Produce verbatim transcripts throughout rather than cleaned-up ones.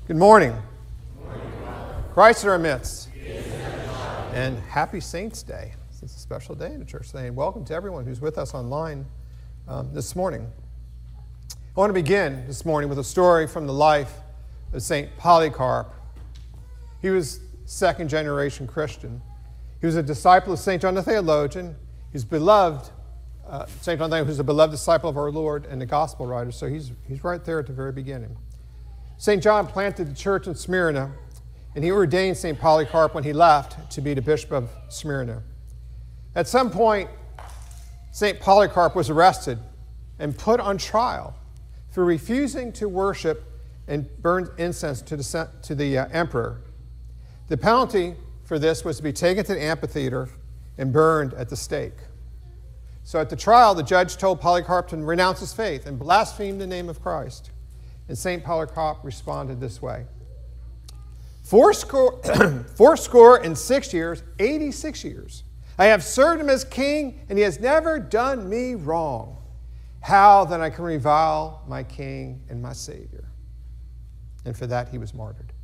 Good morning. Good morning, Christ in our midst. And happy Saints' Day. It's a special day in the church today. And welcome to everyone who's with us online um, this morning. I want to begin this morning with a story from the life of Saint Polycarp. He was second generation Christian. He was a disciple of Saint John the Theologian. He's beloved, uh, Saint John the Theologian, who's a beloved disciple of our Lord and the gospel writer. So he's, he's right there at the very beginning. Saint John planted the church in Smyrna, and he ordained Saint Polycarp when he left to be the bishop of Smyrna. At some point, Saint Polycarp was arrested and put on trial for refusing to worship and burn incense to the, to the uh, emperor. The penalty for this was to be taken to the amphitheater and burned at the stake. So at the trial, the judge told Polycarp to renounce his faith and blaspheme the name of Christ. And Saint Polycarp responded this way: Four score, four score and six years, eighty-six years, I have served him as king, and he has never done me wrong. How then I can revile my king and my Savior? And for that he was martyred.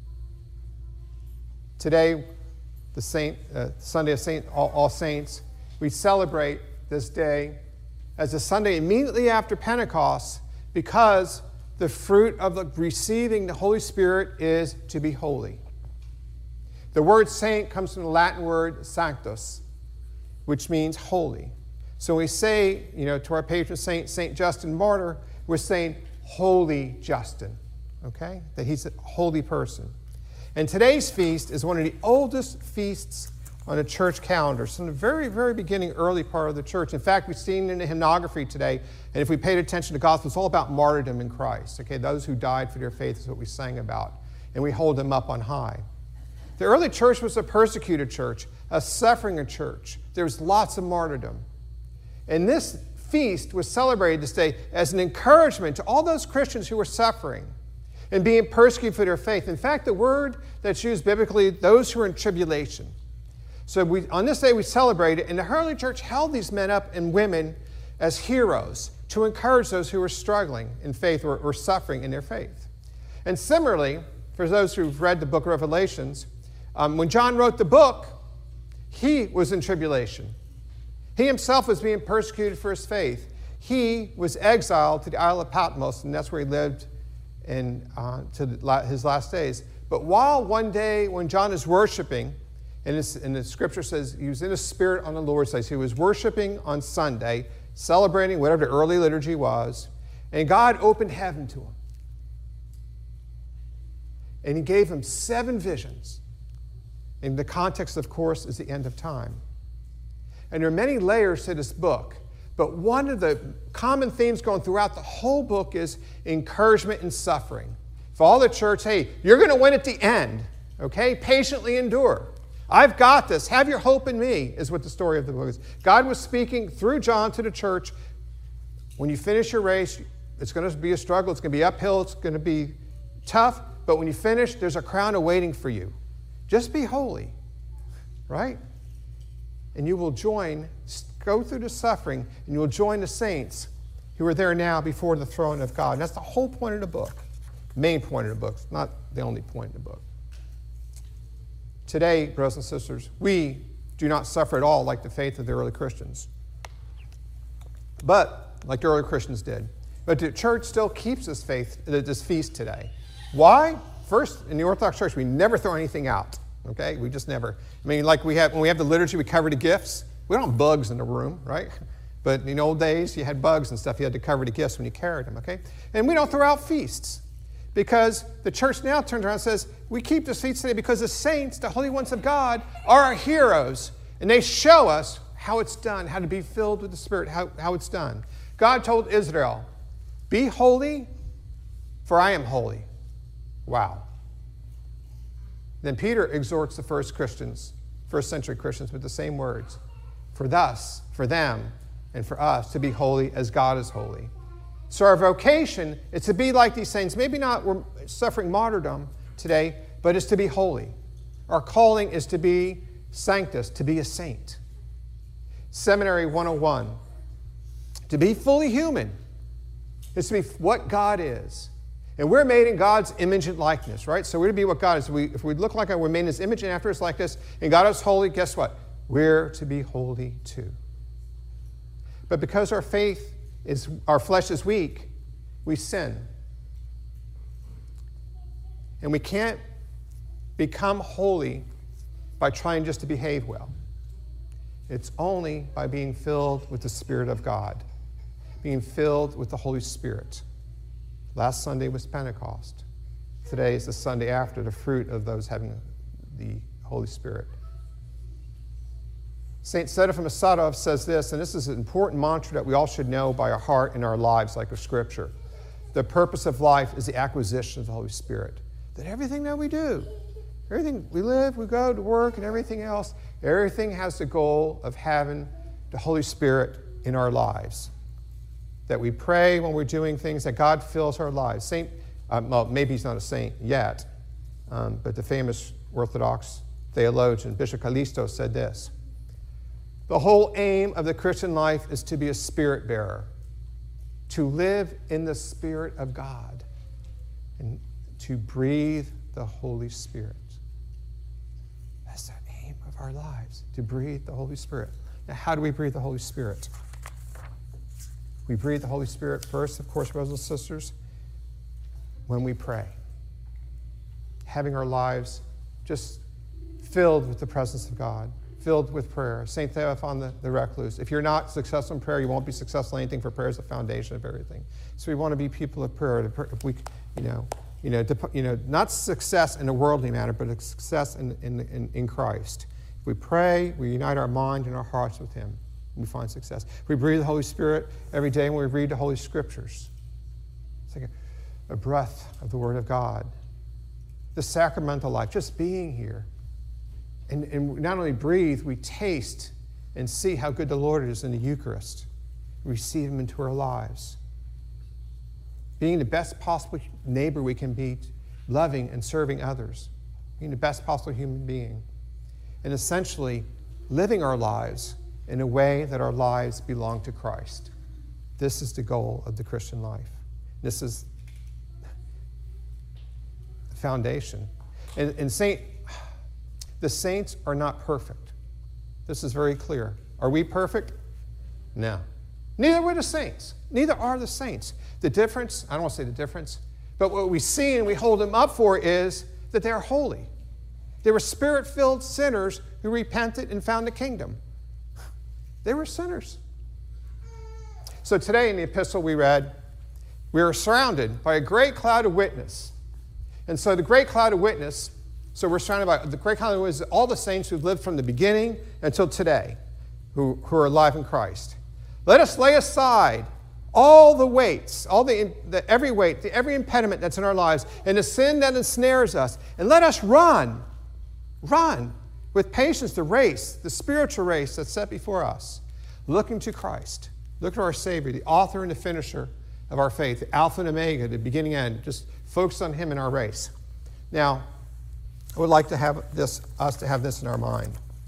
Today, the Saint, uh, Sunday of Saint, All, All Saints, we celebrate this day as a Sunday immediately after Pentecost, because the fruit of the receiving the Holy Spirit is to be holy. The word saint comes from the Latin word sanctus, which means holy. So we say, you know, to our patron saint, Saint Justin Martyr, we're saying holy Justin, okay? That he's a holy person. And today's feast is one of the oldest feasts on a church calendar, from the very, very beginning, early part of the church. In fact, we've seen in the hymnography today, and if we paid attention to the gospel, it's all about martyrdom in Christ. Okay, those who died for their faith is what we sang about, and we hold them up on high. The early church was a persecuted church, a suffering church. There was lots of martyrdom. And this feast was celebrated this day as an encouragement to all those Christians who were suffering and being persecuted for their faith. In fact, the word that's used biblically, those who are in tribulation. So we, on this day we celebrate it, and the early church held these men up and women as heroes to encourage those who were struggling in faith or, or suffering in their faith. And similarly, for those who've read the book of Revelations, um, when John wrote the book, he was in tribulation. He himself was being persecuted for his faith. He was exiled to the Isle of Patmos, and that's where he lived in, uh, to the, his last days. But while one day when John is worshiping, And, and the scripture says he was in a spirit on the Lord's Day. So he was worshiping on Sunday, celebrating whatever the early liturgy was, and God opened heaven to him. And he gave him seven visions. In the context, of course, is the end of time. And there are many layers to this book, but one of the common themes going throughout the whole book is encouragement in suffering. For all the church, hey, you're going to win at the end, okay? Patiently endure. I've got this. Have your hope in me, is what the story of the book is. God was speaking through John to the church. When you finish your race, it's going to be a struggle. It's going to be uphill. It's going to be tough. But when you finish, there's a crown awaiting for you. Just be holy, right? And you will join, go through the suffering, and you will join the saints who are there now before the throne of God. And that's the whole point of the book, main point of the book, not the only point of the book. Today, brothers and sisters, we do not suffer at all like the faith of the early Christians, but like the early Christians did. But the church still keeps this faith, this feast today. Why? First, in the Orthodox Church, we never throw anything out. Okay, we just never. I mean, like we have when we have the liturgy, we cover the gifts. We don't have bugs in the room, right? But in the old days, you had bugs and stuff. You had to cover the gifts when you carried them. Okay, and we don't throw out feasts. Because the church now turns around and says, we keep this feast today because the saints, the holy ones of God, are our heroes. And they show us how it's done, how to be filled with the Spirit, how, how it's done. God told Israel, be holy, for I am holy. Wow. Then Peter exhorts the first Christians, first century Christians, with the same words. For thus, for them, and for us to be holy as God is holy. So our vocation is to be like these saints. Maybe not we're suffering martyrdom today, but it's to be holy. Our calling is to be sanctus, to be a saint. Seminary one oh one. To be fully human is to be what God is. And we're made in God's image and likeness, right? So we're to be what God is. We, if we look like we're made in His image and after His likeness, and God is holy, guess what? We're to be holy too. But because our faith is, our flesh is weak, we sin. And we can't become holy by trying just to behave well. It's only by being filled with the Spirit of God, being filled with the Holy Spirit. Last Sunday was Pentecost. Today is the Sunday after, the fruit of those having the Holy Spirit. Saint Seraphim of Saratov says this, and this is an important mantra that we all should know by our heart and our lives, like a scripture. The purpose of life is the acquisition of the Holy Spirit. That everything that we do, everything we live, we go to work, and everything else, everything has the goal of having the Holy Spirit in our lives. That we pray when we're doing things, that God fills our lives. Saint, um, well, maybe he's not a saint yet, um, but the famous Orthodox theologian, Bishop Callisto, said this: the whole aim of the Christian life is to be a spirit bearer, to live in the Spirit of God, and to breathe the Holy Spirit. That's the aim of our lives, to breathe the Holy Spirit. Now, how do we breathe the Holy Spirit? We breathe the Holy Spirit first, of course, brothers and sisters, when we pray. Having our lives just filled with the presence of God, filled with prayer. Saint Theophan the, the Recluse. If you're not successful in prayer, you won't be successful in anything, for prayer is the foundation of everything. So we want to be people of prayer. If we, you know, you know, you know, not success in a worldly manner, but a success in, in, in, in Christ. If we pray, we unite our mind and our hearts with Him, we find success. We breathe the Holy Spirit every day when we read the Holy Scriptures. It's like a, a breath of the Word of God. The sacramental life, just being here. And, and not only breathe, we taste and see how good the Lord is in the Eucharist. Receive Him into our lives. Being the best possible neighbor we can be, loving and serving others. Being the best possible human being. And essentially, living our lives in a way that our lives belong to Christ. This is the goal of the Christian life. This is the foundation. And, and Saint, the saints are not perfect. This is very clear. Are we perfect? No. Neither were the saints. Neither are the saints. The difference, I don't want to say the difference, but what we see and we hold them up for is that they are holy. They were Spirit-filled sinners who repented and found the kingdom. They were sinners. So today in the epistle we read, we are surrounded by a great cloud of witness. And so the great cloud of witness, so we're surrounded by the great cloud of witness, all the saints who've lived from the beginning until today, who, who are alive in Christ. Let us lay aside all the weights, all the, the every weight, the, every impediment that's in our lives, and the sin that ensnares us, and let us run, run with patience the race, the spiritual race that's set before us, looking to Christ, look to our Savior, the author and the finisher of our faith, the Alpha and Omega, the beginning and end. Just focus on Him in our race. Now, I would like to have this, us to have this in our mind.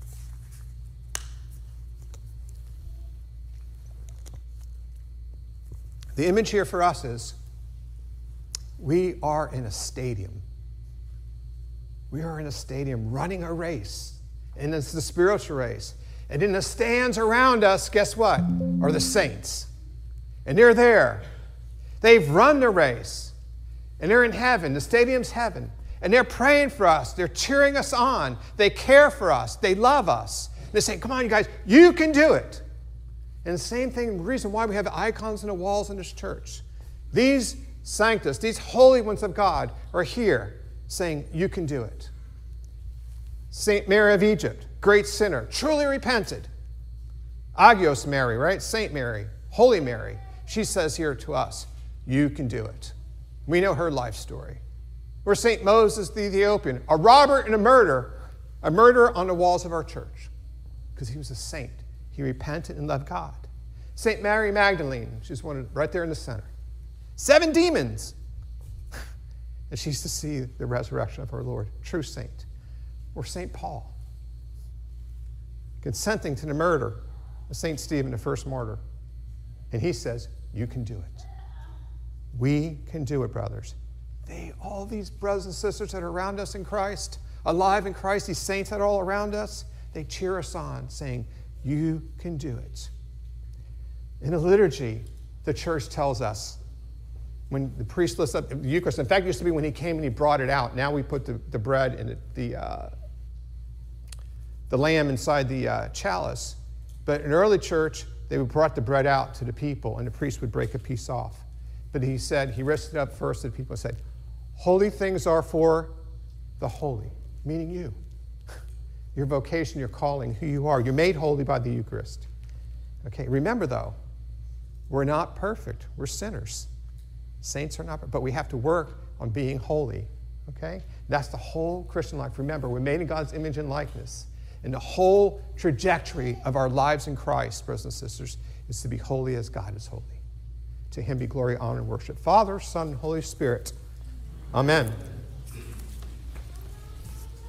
The image here for us is we are in a stadium. We are in a stadium running a race. And it's the spiritual race. And in the stands around us, guess what? Are the saints. And they're there. They've run the race. And they're in heaven. The stadium's heaven. And they're praying for us. They're cheering us on. They care for us. They love us. And they're saying, come on, you guys, you can do it. And the same thing, the reason why we have the icons on the walls in this church. These sanctus, these holy ones of God are here saying, you can do it. Saint Mary of Egypt, great sinner, truly repented. Agios Mary, right? Saint Mary, Holy Mary. She says here to us, you can do it. We know her life story. Or Saint Moses the Ethiopian, a robber and a murderer, a murderer on the walls of our church because he was a saint. He repented and loved God. Saint Mary Magdalene, she's one right there in the center. Seven demons. And she's to see the resurrection of our Lord, true saint. Or Saint Paul, consenting to the murder of Saint Stephen, the first martyr. And he says, you can do it. We can do it, brothers. they, all these brothers and sisters that are around us in Christ, alive in Christ, these saints that are all around us, they cheer us on, saying, you can do it. In the liturgy, the church tells us, when the priest lifts up the Eucharist, in fact, it used to be when he came and he brought it out. Now we put the, the bread and the, the, uh, the lamb inside the uh, chalice. But in early church, they would brought the bread out to the people, and the priest would break a piece off. But he said, he rested up first to the people and said, holy things are for the holy, meaning you. Your vocation, your calling, who you are. You're made holy by the Eucharist. Okay, remember though, we're not perfect. We're sinners. Saints are not, but we have to work on being holy. Okay? That's the whole Christian life. Remember, we're made in God's image and likeness. And the whole trajectory of our lives in Christ, brothers and sisters, is to be holy as God is holy. To him be glory, honor, and worship. Father, Son, and Holy Spirit. Amen.